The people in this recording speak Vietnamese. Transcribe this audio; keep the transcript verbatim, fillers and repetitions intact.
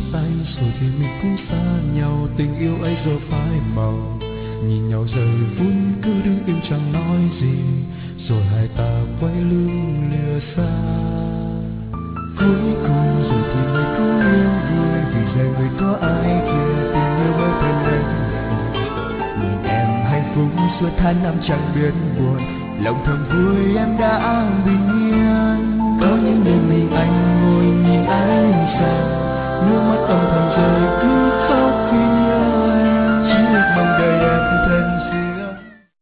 tay rồi thì mình cũng xa nhau, tình yêu ấy giờ phai màu. Nhìn nhau rời phút cứ đứng im chẳng nói gì, rồi hai ta quay lưng lìa xa. Cuối cùng rồi thì người cũng yêu vui, vì giờ người có ai kia tình yêu mới thêm đánh này. Nhìn em hạnh phúc suốt tháng năm chẳng biết buồn, lòng thầm vui em đã bình yên.